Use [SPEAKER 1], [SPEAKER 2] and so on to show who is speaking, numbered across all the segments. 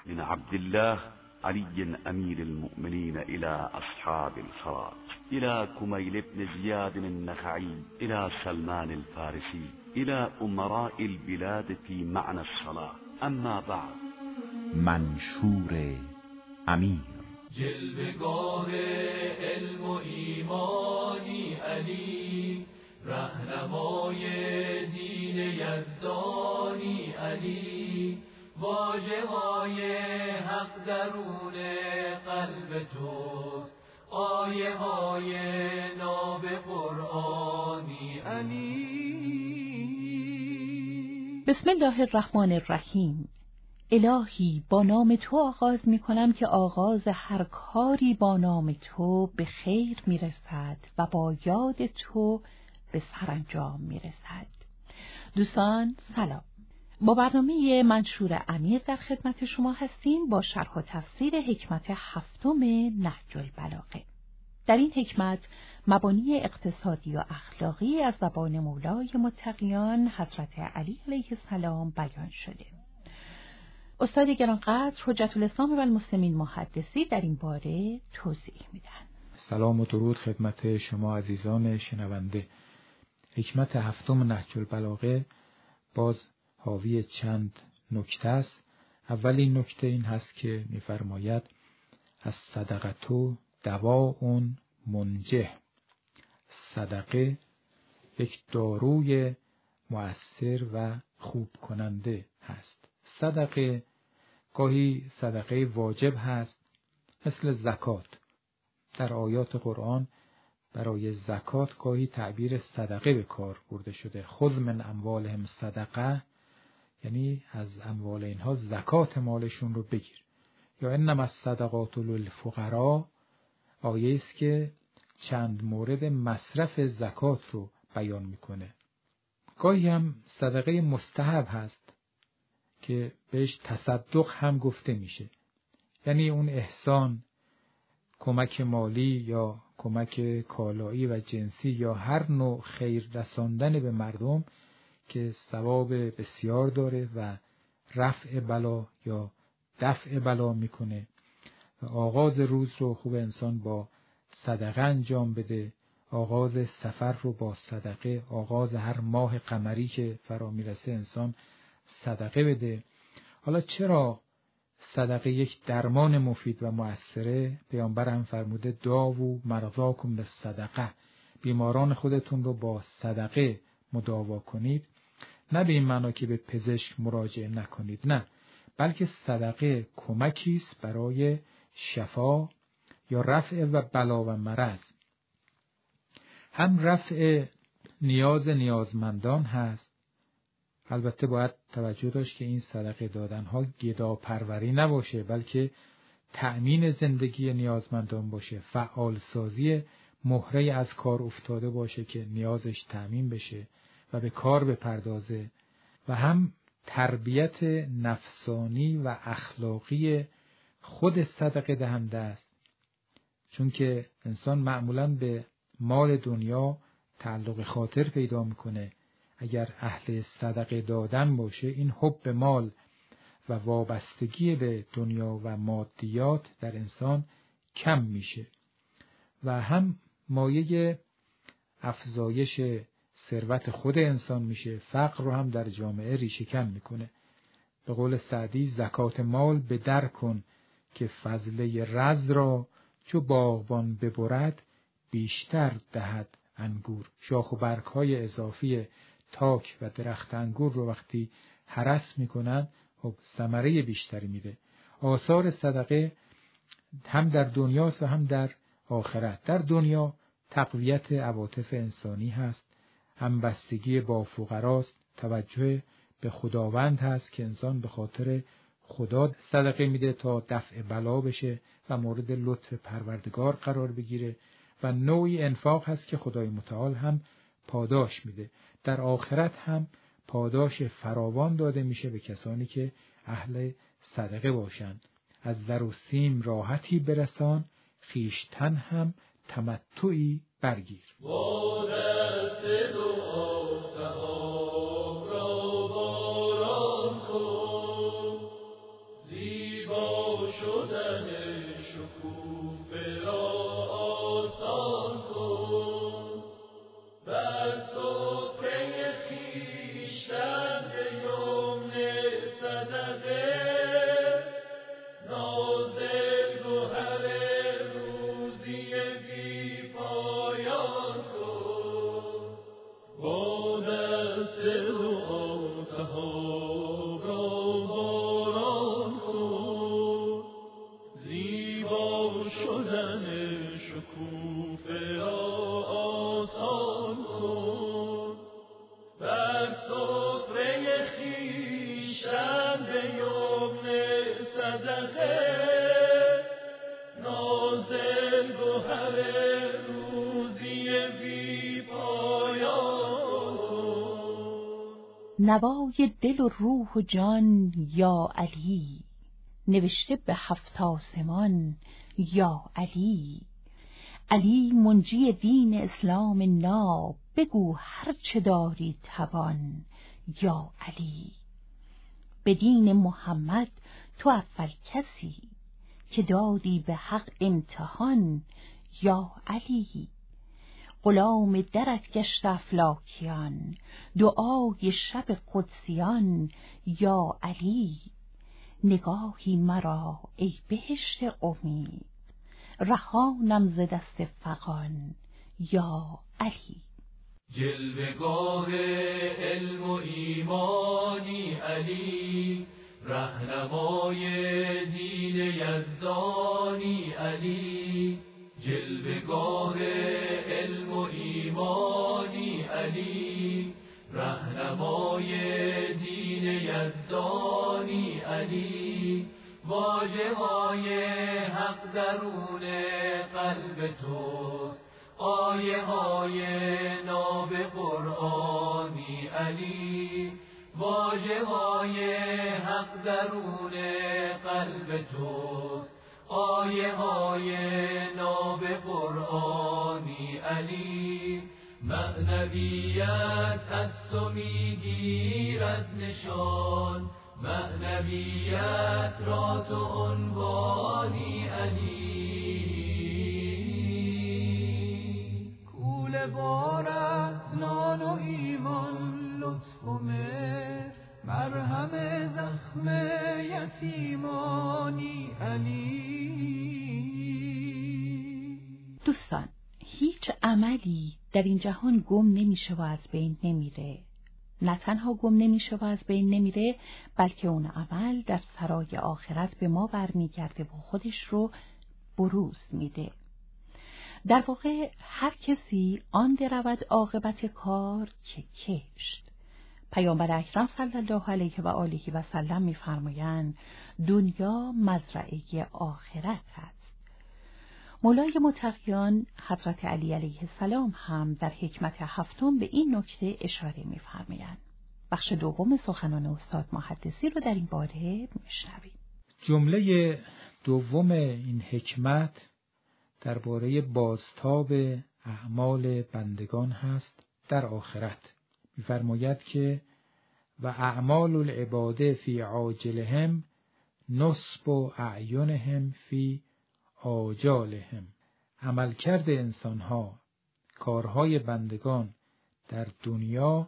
[SPEAKER 1] من عبد الله علي أمير المؤمنين إلى أصحاب الفرات، إلى كميل بن زياد النخعي، إلى سلمان الفارسي، إلى أمراء البلاد في معنى الصلاة. اما بعد.
[SPEAKER 2] منشور امیر.
[SPEAKER 3] جلوه‌گاه علم و ایمانی علی، رهنمای دین یزدانی علی، واژه‌های حق درون قلب توست، آیه‌های ناب قرآنی علی.
[SPEAKER 4] بسم الله الرحمن الرحیم. الهی با نام تو آغاز می کنم که آغاز هر کاری با نام تو به خیر می رسد و با یاد تو به سرانجام می رسد. دوستان سلام. با برنامه منشور امیر در خدمت شما هستیم با شرح و تفسیر حکمت 7 نهج البلاغه. در این حکمت مبانی اقتصادی و اخلاقی از زبان مولای متقیان حضرت علی علیه السلام بیان شده. استاد گرانقدر حجت الاسلام و المسلمین محدثی در این باره توضیح میدن.
[SPEAKER 5] سلام و درود خدمت شما عزیزان شنونده. حکمت 7 نهج البلاغه باز حاوی چند نکته است. اولین نکته این هست که می‌فرماید از صدقه دواء منجح. صدقه یک داروی مؤثر و خوب کننده هست. صدقه گاهی صدقه واجب هست مثل زکات. در آیات قرآن برای زکات گاهی تعبیر صدقه به کار برده شده. خذ من اموالهم صدقه، یعنی از اموال اینها زکات مالشون رو بگیر. یا انما الصدقات للفقراء، آیه است که چند مورد مصرف زکات رو بیان میکنه. گاهی هم صدقه مستحب هست که بهش تصدق هم گفته میشه، یعنی اون احسان، کمک مالی یا کمک کالایی و جنسی یا هر نوع خیر رساندن به مردم که ثواب بسیار داره و رفع بلا یا دفع بلا میکنه. و آغاز روز رو خوب انسان با صدقه انجام بده، آغاز سفر رو با صدقه، آغاز هر ماه قمری که فرا میرسه انسان صدقه بده. حالا چرا صدقه یک درمان مفید و مؤثره؟ پیامبر هم فرموده داووا مرضاکم بالصدقه، بیماران خودتون رو با صدقه مداوا کنید. نه به این معنا که به پزشک مراجعه نکنید، نه، بلکه صدقه کمکی است برای شفا یا رفع و بلا و مرض. هم رفع نیازمندان هست. البته باید توجه داشت که این صدقه دادن ها گداپروری نباشه، بلکه تأمین زندگی نیازمندان باشه، فعال سازی مهره از کار افتاده باشه که نیازش تأمین بشه و به کار بپردازه. و هم تربیت نفسانی و اخلاقی خود صدقه دهنده است، چون که انسان معمولاً به مال دنیا تعلق خاطر پیدا میکنه. اگر اهل صدقه دادن باشه، این حب مال و وابستگی به دنیا و مادیات در انسان کم میشه و هم مایه افزایش ثروت خود انسان میشه. فقر رو هم در جامعه ریشه کن میکنه. به قول سعدی زکات مال به در کن که فضله رز را چو باغبان ببرد بیشتر دهد انگور. شاخ و برگ‌های اضافی تاک و درخت انگور رو وقتی هرس میکنن خب ثمره بیشتری میده. آثار صدقه هم در دنیاست و هم در آخرت. در دنیا تقویت عواطف انسانی هست، همبستگی با فقراست، توجه به خداوند هست که انسان به خاطر خدا صدقه میده تا دفع بلا بشه و مورد لطف پروردگار قرار بگیره و نوعی انفاق هست که خدای متعال هم پاداش میده. در آخرت هم پاداش فراوان داده میشه به کسانی که اهل صدقه باشند. از زر و سیم راحتی برسان، خویشتن هم تمتعی برگیر.
[SPEAKER 3] زیبا شنبه یمن صدقه نازل گوهر روزی بی پایان.
[SPEAKER 4] نوای دل و روح و جان یا علی، نوشته به 7 آسمان یا علی. علی منجی دین اسلام ناب، بگو هر چه داری توان یا علی. به دین محمد تو اول کسی، که دادی به حق امتحان یا علی. غلام درت گشت افلاکیان، دعای شب قدسیان یا علی. نگاهی مرا ای بهشت امید، رهانم ز دست فغان یا علی.
[SPEAKER 3] جلوه‌گاه علم و ایمانی علی، رهنمای دین یزدانی علی. جلوه‌گاه علم و ایمانی علی، رهنمای دین یزدانی علی. واژه‌های حق درون قلب توست، آیه‌های ناب قرآنی علی. واژه‌های حق درون قلب توست، آیه‌های ناب قرآنی علی. معنویت از تو میگیرد نشان، معنویت را تو عنوانی علی. کوله بار از نان و ایمان، لطف و مهر، مرهم زخم یتیمانی علی.
[SPEAKER 4] دوستان، هیچ عملی در این جهان گم نمیشه و از بین نمیره. نه تنها گم نمیشه و از بین نمیره، بلکه اون عمل در سرای آخرت به ما برمیگرده و خودش رو بروز میده. در واقع هر کسی آن درود عاقبت کار که کشت. پیامبر اکرم صلی الله علیه و آله و سلم می‌فرمایند دنیا مزرعه آخرت است. مولای متقیان حضرت علی علیه السلام هم در حکمت 7 به این نکته اشاره می‌فرمایند. بخش دوم سخنان استاد محدثی رو در این باره میشنویم.
[SPEAKER 5] جمله دوم این حکمت درباره بازتاب اعمال بندگان هست در آخرت. می‌فرماید که و اعمال العباده فی عاجلهم نصب اعینهم فی آجالهم. عملکرد انسان‌ها، کارهای بندگان در دنیا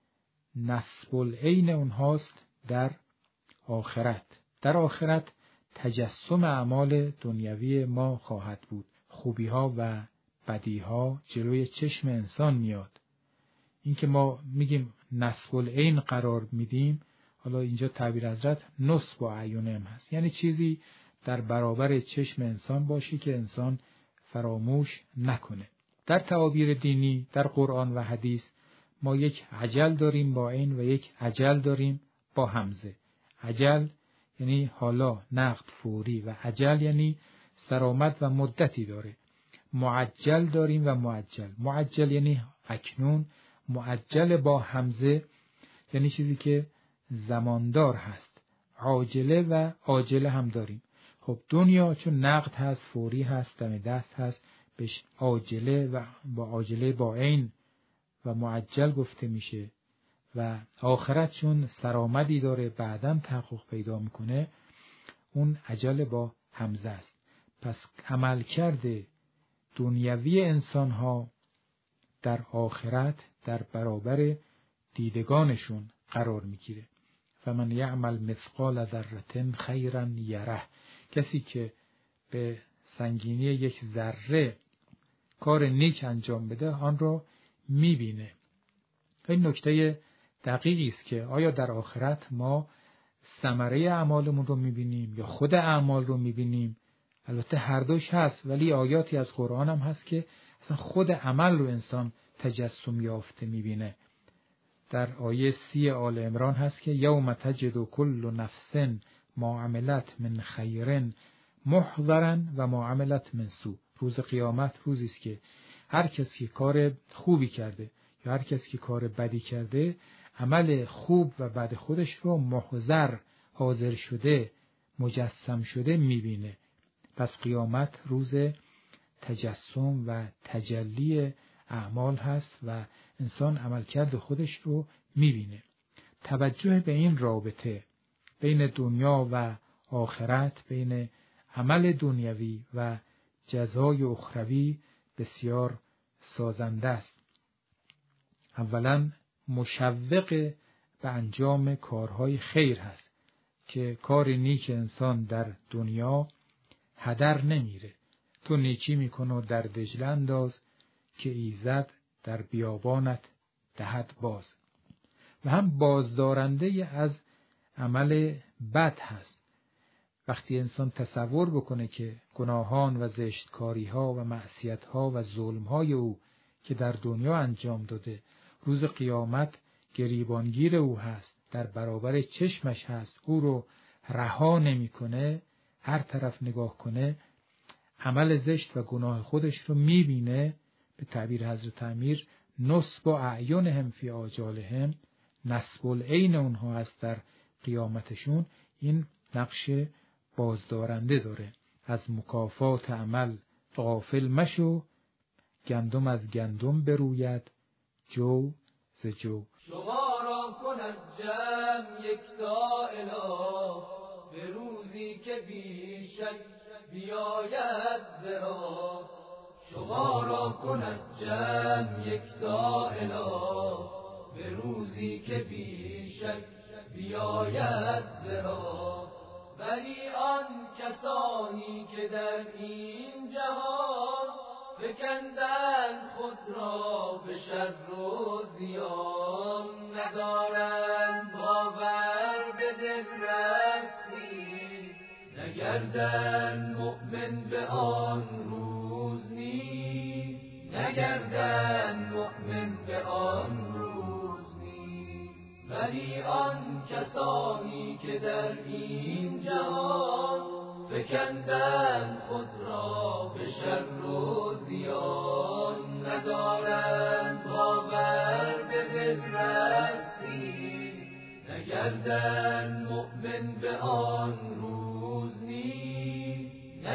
[SPEAKER 5] نصب العین اونهاست در آخرت. در آخرت تجسم اعمال دنیوی ما خواهد بود. خوبی‌ها و بدی‌ها جلوی چشم انسان میاد. این که ما میگیم نصب العین قرار میدیم، حالا اینجا تعبیر حضرت نصب اعینهم هست، یعنی چیزی در برابر چشم انسان باشه که انسان فراموش نکنه. در تعابیر دینی در قرآن و حدیث ما یک عجل داریم با عین و یک عجل داریم با همزه. عجل یعنی حالا، نقد، فوری، و عجل یعنی سرآمد و مدتی داره. معجل داریم و معجل. معجل یعنی اکنون، معجل با همزه یعنی چیزی که زماندار هست. عاجله و عاجله هم داریم. خب دنیا چون نقد هست، فوری هست، دم دست هست، بهش عاجله و با عاجله با عین و معجل گفته میشه. و آخرت چون سرآمدی داره، بعداً تحقق پیدا میکنه، اون عجل با همزه است. پس عملکرد دنیوی انسان ها در آخرت در برابر دیدگانشون قرار میگیره. فمن یعمل مثقال ذره خیرا یره. کسی که به سنگینی یک ذره کار نیک انجام بده آن را میبینه. این نکته دقیقی است که آیا در آخرت ما ثمره اعمالمون رو میبینیم یا خود اعمال رو میبینیم؟ البته هر دوش هست، ولی آیاتی از قرآن هم هست که اصلا خود عمل رو انسان تجسم یافته میبینه. در آیه 30 آل عمران هست که یوم تجد کل نفس ما عملت من خیر محضرا و ما عملت من سوء. روز قیامت روزی است که هر کسی که کار خوبی کرده یا هر کسی که کار بدی کرده، عمل خوب و بد خودش رو محضر، حاضر شده، مجسم شده میبینه. پس قیامت روز تجسم و تجلی اعمال هست و انسان عملکرد خودش رو میبینه. توجه به این رابطه بین دنیا و آخرت، بین عمل دنیوی و جزای اخروی بسیار سازنده است. اولا مشوق به انجام کارهای خیر هست که کار نیک انسان در دنیا هدر نمیره. تو نیکی میکن و در دجله انداز که ایزد در بیابانت دهد باز. و هم بازدارنده از عمل بد هست. وقتی انسان تصور بکنه که گناهان و زشتکاری‌ها و معصیت‌ها و ظلم‌های او که در دنیا انجام داده روز قیامت گریبانگیر او هست، در برابر چشمش هست، او رو رها نمی‌کنه، هر طرف نگاه کنه عمل زشت و گناه خودش رو می‌بینه. به تعبیر حضرت امیر نصب اعینهم فی آجالهم، نصب العین اونها هست در قیامتشون. این نقش بازدارنده داره. از مکافات عمل غافل مشو، گندم از گندم بروید، جو ز جو.
[SPEAKER 3] شما را کند جمع یکتا اله، به روزی که بیشک بیاید زرا. شما را کند جمع یکتا اله، به روزی که بیشک بیاید زرا. ولی آن کسانی که در این جهان فکندند خود را به شر و زیان، ندارند باور به دلرسی، نگردند مؤمن به آن روز نی، نگردند مؤمن به آن روز نی. ولی آن کسانی که در این جهان فکندند خود را به شر و زیان، ندارند باور به دلرسی، نگردند مؤمن به آن روز نی،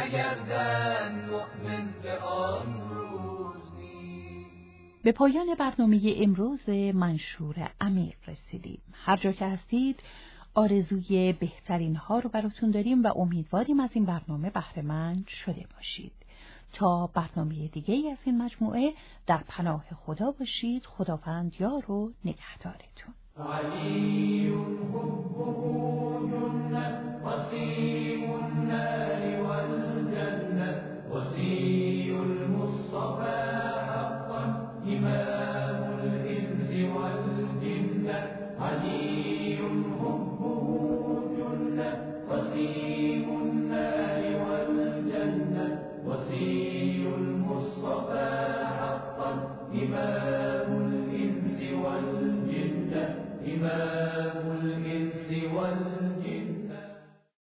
[SPEAKER 3] نگردند مؤمن به آن روز نی.
[SPEAKER 4] به پایان برنامه امروز منشور امیر رسیدیم. هر جا که هستید آرزوی بهترین ها رو براتون داریم و امیدواریم از این برنامه بهره مند شده باشید. تا برنامه دیگه ای از این مجموعه در پناه خدا باشید. خداوند یار و نگهدارتون.
[SPEAKER 3] علی حبه جنة وسيم النار والجنة، وسي المصطفى حقا إمام الإنس والجنة. علي حبه جنة وسيم النار والجنة، وسي المصطفى حقا إمام